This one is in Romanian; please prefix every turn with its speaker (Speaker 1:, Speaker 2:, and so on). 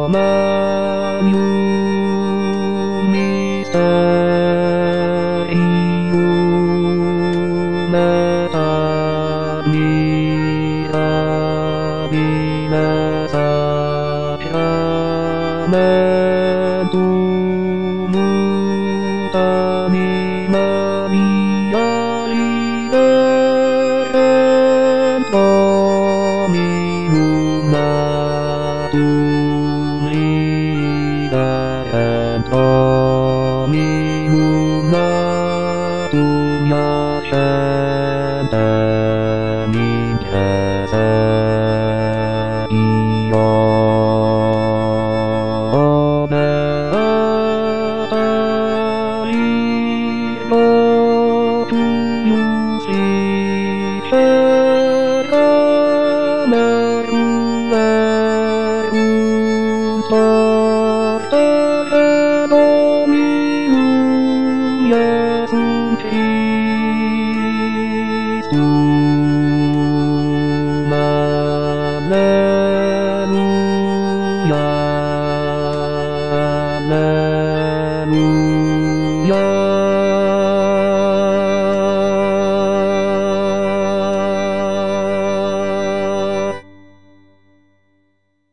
Speaker 1: Mysterium et admirabile sacramentum ut anima mia liberent Dominum natum liberent Dominum natum iacentem in presenio beata Virgo tuius liceram erunt ortere Dominum Iesum Christum. Alleluia.